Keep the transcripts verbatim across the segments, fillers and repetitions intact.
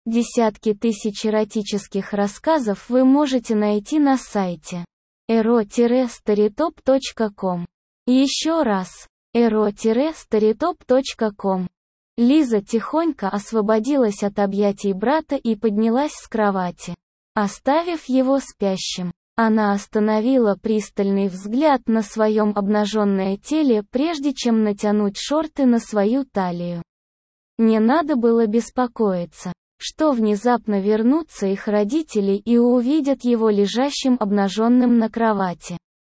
Десятки тысяч эротических рассказов вы можете найти на сайте эро старитоп точка ком. Еще раз, эро старитоп точка ком. Лиза тихонько освободилась от объятий брата и поднялась с кровати. Оставив его спящим, она остановила пристальный взгляд на своем обнаженное теле, прежде чем натянуть шорты на свою талию. Не надо было беспокоиться, что внезапно вернутся их родители и увидят его лежащим обнаженным на кровати.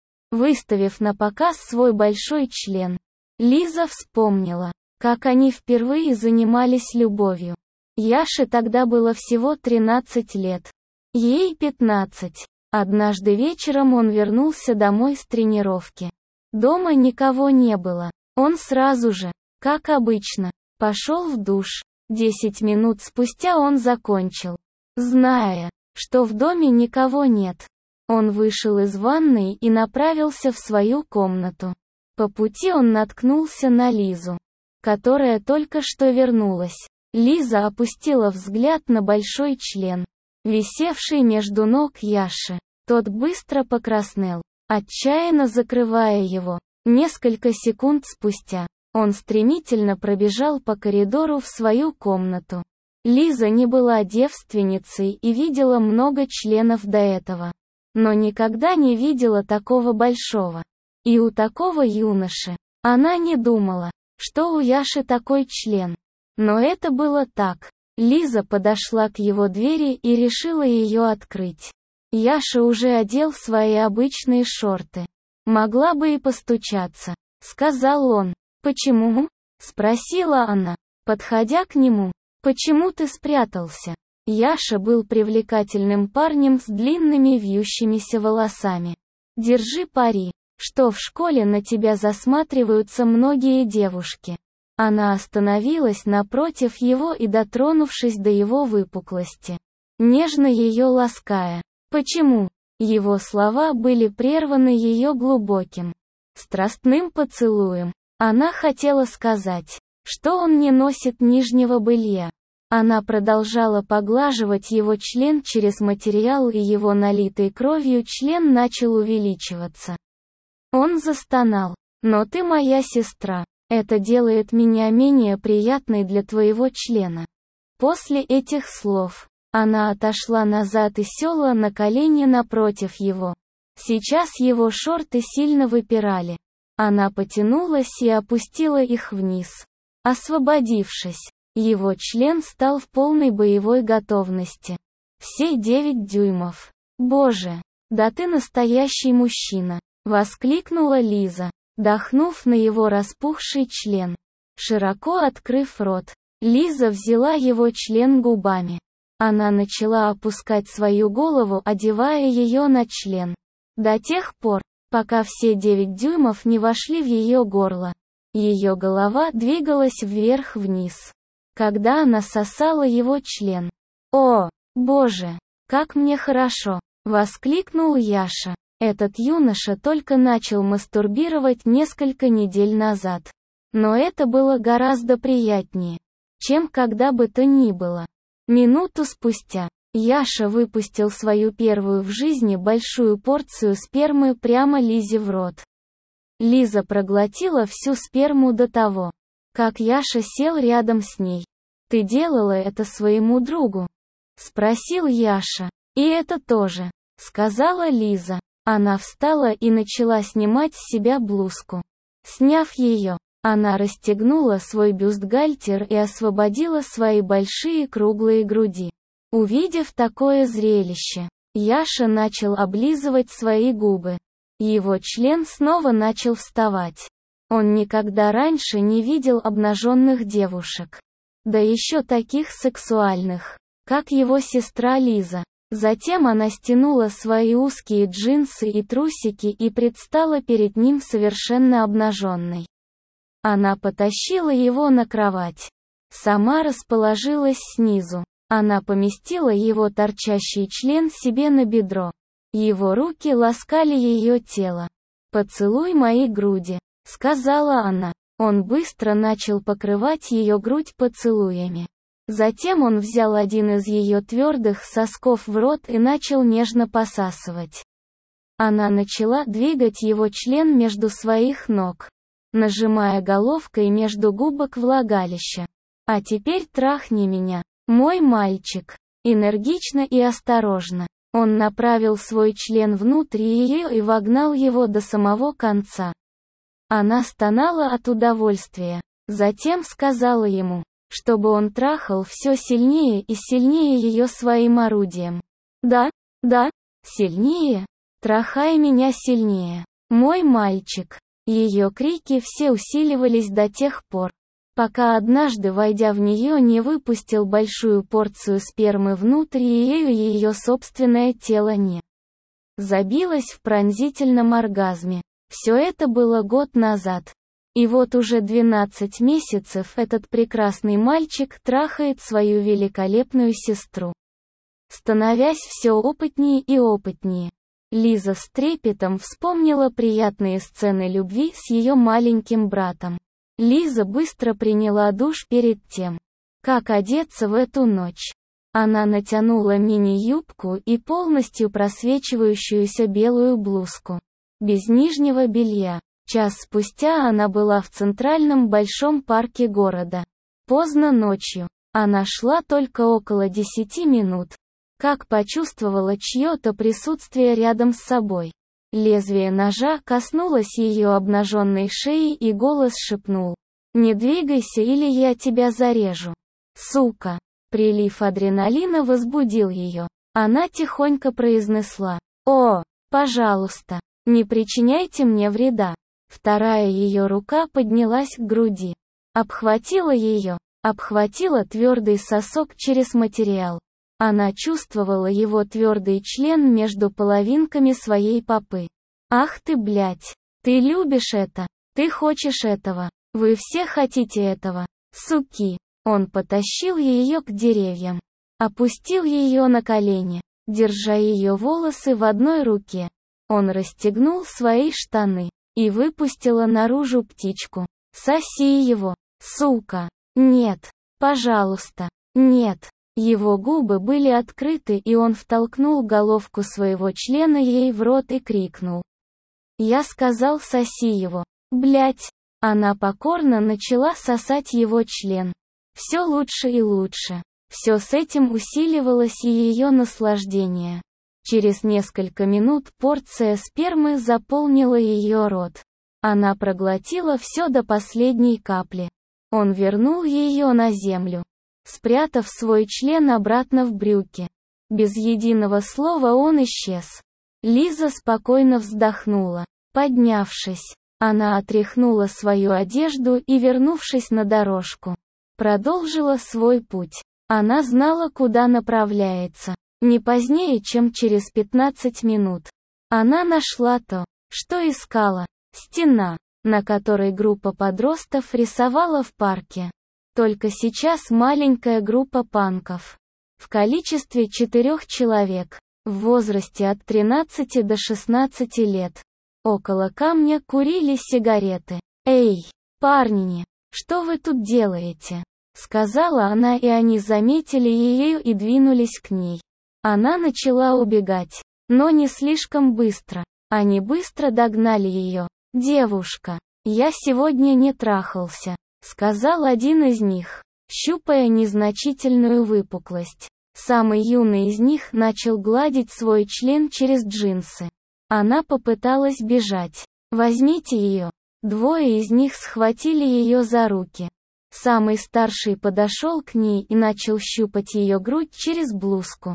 Выставив на показ свой большой член, Лиза вспомнила, как они впервые занимались любовью. Яше тогда было всего тринадцать лет. Ей пятнадцать. Однажды вечером он вернулся домой с тренировки. Дома никого не было. Он сразу же, как обычно, пошел в душ. Десять минут спустя он закончил. Зная, что в доме никого нет, он вышел из ванной и направился в свою комнату. По пути он наткнулся на Лизу, которая только что вернулась. Лиза опустила взгляд на большой член, висевший между ног Яши. Тот быстро покраснел, отчаянно закрывая его. Несколько секунд спустя, он стремительно пробежал по коридору в свою комнату. Лиза не была девственницей и видела много членов до этого, но никогда не видела такого большого. И у такого юноши. Она не думала, что у Яши такой член. Но это было так. Лиза подошла к его двери и решила ее открыть. Яша уже одел свои обычные шорты. «Могла бы и постучаться», — сказал он. «Почему?» — спросила она, подходя к нему. «Почему ты спрятался?» Яша был привлекательным парнем с длинными вьющимися волосами. «Держи пари, что в школе на тебя засматриваются многие девушки». Она остановилась напротив его и, дотронувшись до его выпуклости, нежно ее лаская. «Почему?» Его слова были прерваны ее глубоким, страстным поцелуем. Она хотела сказать, что он не носит нижнего белья. Она продолжала поглаживать его член через материал, и его налитый кровью член начал увеличиваться. Он застонал. «Но ты моя сестра. Это делает меня менее приятной для твоего члена». После этих слов, она отошла назад и села на колени напротив его. Сейчас его шорты сильно выпирали. Она потянулась и опустила их вниз. Освободившись, его член стал в полной боевой готовности. Все девять дюймов. «Боже, да ты настоящий мужчина!» — воскликнула Лиза, дохнув на его распухший член. Широко открыв рот, Лиза взяла его член губами. Она начала опускать свою голову, одевая ее на член. До тех пор, пока все девять дюймов не вошли в ее горло. Ее голова двигалась вверх-вниз, когда она сосала его член. «О, боже, как мне хорошо!» — воскликнул Яша. Этот юноша только начал мастурбировать несколько недель назад. Но это было гораздо приятнее, чем когда бы то ни было. Минуту спустя, Яша выпустил свою первую в жизни большую порцию спермы прямо Лизе в рот. Лиза проглотила всю сперму до того, как Яша сел рядом с ней. «Ты делала это своему другу?» — спросил Яша. «И это тоже», — сказала Лиза. Она встала и начала снимать с себя блузку. Сняв ее, она расстегнула свой бюстгальтер и освободила свои большие круглые груди. Увидев такое зрелище, Яша начал облизывать свои губы. Его член снова начал вставать. Он никогда раньше не видел обнаженных девушек. Да еще таких сексуальных, как его сестра Лиза. Затем она стянула свои узкие джинсы и трусики и предстала перед ним совершенно обнаженной. Она потащила его на кровать. Сама расположилась снизу. Она поместила его торчащий член себе на бедро. Его руки ласкали ее тело. «Поцелуй мои груди», — сказала она. Он быстро начал покрывать ее грудь поцелуями. Затем он взял один из ее твердых сосков в рот и начал нежно посасывать. Она начала двигать его член между своих ног, нажимая головкой между губок влагалища. «А теперь трахни меня, мой мальчик». Энергично и осторожно. Он направил свой член внутрь ее и вогнал его до самого конца. Она стонала от удовольствия. Затем сказала ему, чтобы он трахал все сильнее и сильнее ее своим орудием. «Да, да, сильнее. Трахай меня сильнее, мой мальчик». Ее крики все усиливались до тех пор, пока однажды, войдя в нее, не выпустил большую порцию спермы внутрь ее, и ее собственное тело не забилось в пронзительном оргазме. Все это было год назад. И вот уже двенадцать месяцев этот прекрасный мальчик трахает свою великолепную сестру, становясь все опытнее и опытнее. Лиза с трепетом вспомнила приятные сцены любви с ее маленьким братом. Лиза быстро приняла душ перед тем, как одеться в эту ночь. Она натянула мини-юбку и полностью просвечивающуюся белую блузку, без нижнего белья. Час спустя она была в центральном большом парке города. Поздно ночью. Она шла только около десяти минут, как почувствовала чье-то присутствие рядом с собой. Лезвие ножа коснулось ее обнаженной шеи, и голос шепнул: «Не двигайся, или я тебя зарежу. Сука!» Прилив адреналина возбудил ее. Она тихонько произнесла: «О, пожалуйста, не причиняйте мне вреда». Вторая ее рука поднялась к груди, обхватила ее, обхватила твердый сосок через материал. Она чувствовала его твердый член между половинками своей попы. «Ах ты, блядь! Ты любишь это! Ты хочешь этого! Вы все хотите этого! Суки!» Он потащил ее к деревьям, опустил ее на колени, держа ее волосы в одной руке. Он расстегнул свои штаны и выпустила наружу птичку. «Соси его, сука! Нет! Пожалуйста! Нет!» Его губы были открыты, и он втолкнул головку своего члена ей в рот и крикнул: «Я сказал, соси его! Блять!» Она покорно начала сосать его член. Все лучше и лучше. Все с этим усиливалось и ее наслаждение. Через несколько минут порция спермы заполнила ее рот. Она проглотила все до последней капли. Он вернул ее на землю, спрятав свой член обратно в брюки. Без единого слова он исчез. Лиза спокойно вздохнула. Поднявшись, она отряхнула свою одежду и, вернувшись на дорожку, продолжила свой путь. Она знала, куда направляется. Не позднее, чем через пятнадцать минут. Она нашла то, что искала. Стена, на которой группа подростков рисовала в парке. Только сейчас маленькая группа панков, в количестве четырех человек, в возрасте от тринадцати до шестнадцати лет, около камня курили сигареты. «Эй, парни, что вы тут делаете?» — сказала она, и они заметили ее и двинулись к ней. Она начала убегать, но не слишком быстро. Они быстро догнали ее. «Девушка, я сегодня не трахался», — сказал один из них, щупая незначительную выпуклость. Самый юный из них начал гладить свой член через джинсы. Она попыталась бежать. «Возьмите ее». Двое из них схватили ее за руки. Самый старший подошел к ней и начал щупать ее грудь через блузку.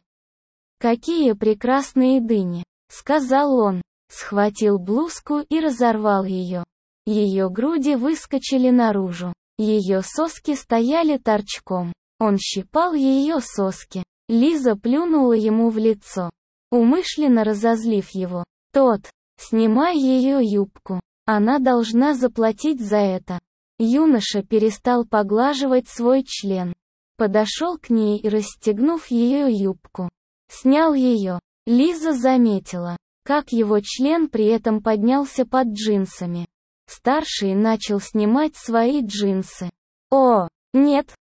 «Какие прекрасные дыни», — сказал он, схватил блузку и разорвал ее. Ее груди выскочили наружу. Ее соски стояли торчком. Он щипал ее соски. Лиза плюнула ему в лицо, умышленно разозлив его. Тот: «Снимай ее юбку. Она должна заплатить за это». Юноша перестал поглаживать свой член. Подошел к ней и, расстегнув ее юбку, снял ее. Лиза заметила, как его член при этом поднялся под джинсами. Старший начал снимать свои джинсы. «О, нет,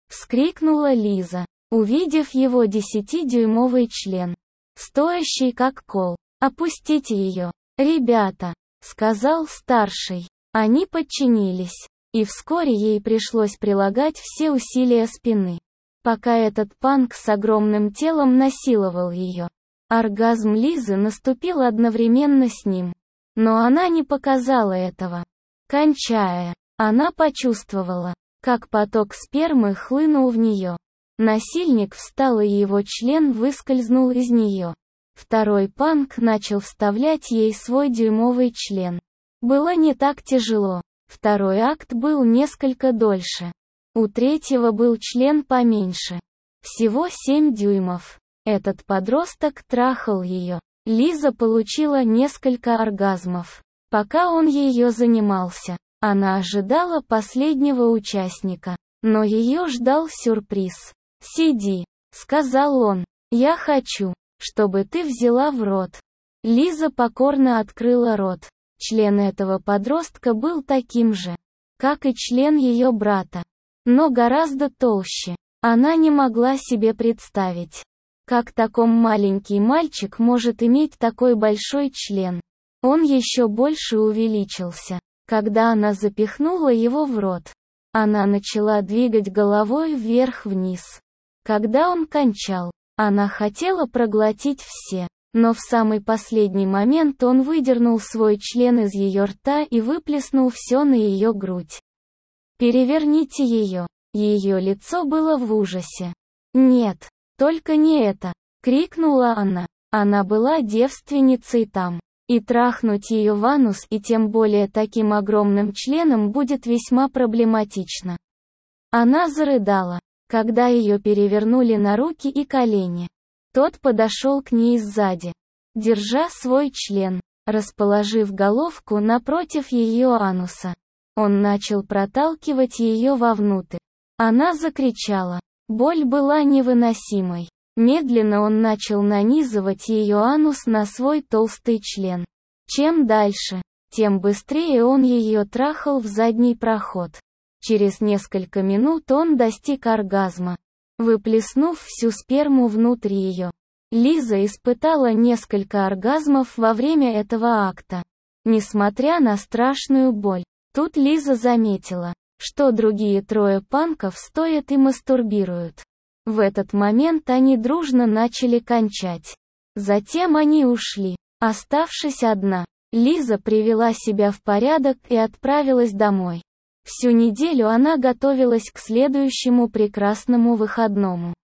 вскрикнула Лиза, увидев его десятидюймовый член, стоящий как кол. «Опустите ее, ребята», — сказал старший. Они подчинились, и вскоре ей пришлось прилагать все усилия спины, пока этот панк с огромным телом насиловал ее. Оргазм Лизы наступил одновременно с ним, но она не показала этого. Кончая, она почувствовала, как поток спермы хлынул в нее. Насильник встал, и его член выскользнул из нее. Второй панк начал вставлять ей свой дюймовый член. Было не так тяжело. Второй акт был несколько дольше. У третьего был член поменьше. Всего семь дюймов. Этот подросток трахал ее. Лиза получила несколько оргазмов. Пока он ее занимался, она ожидала последнего участника. Но ее ждал сюрприз. «Сиди», — сказал он. «Я хочу, чтобы ты взяла в рот». Лиза покорно открыла рот. Член этого подростка был таким же, как и член ее брата, но гораздо толще. Она не могла себе представить, как такой маленький мальчик может иметь такой большой член. Он еще больше увеличился, когда она запихнула его в рот. Она начала двигать головой вверх-вниз. Когда он кончал, она хотела проглотить все, но в самый последний момент он выдернул свой член из ее рта и выплеснул все на ее грудь. «Переверните ее». Ее лицо было в ужасе. «Нет, только не это!» — крикнула она. Она была девственницей там. И трахнуть ее в анус, и тем более таким огромным членом, будет весьма проблематично. Она зарыдала, когда ее перевернули на руки и колени. Тот подошел к ней сзади, держа свой член, расположив головку напротив ее ануса. Он начал проталкивать ее вовнутрь. Она закричала. Боль была невыносимой. Медленно он начал нанизывать ее анус на свой толстый член. Чем дальше, тем быстрее он ее трахал в задний проход. Через несколько минут он достиг оргазма, выплеснув всю сперму внутрь ее. Лиза испытала несколько оргазмов во время этого акта. Несмотря на страшную боль, тут Лиза заметила, что другие трое панков стоят и мастурбируют. В этот момент они дружно начали кончать. Затем они ушли. Оставшись одна, Лиза привела себя в порядок и отправилась домой. Всю неделю она готовилась к следующему прекрасному выходному.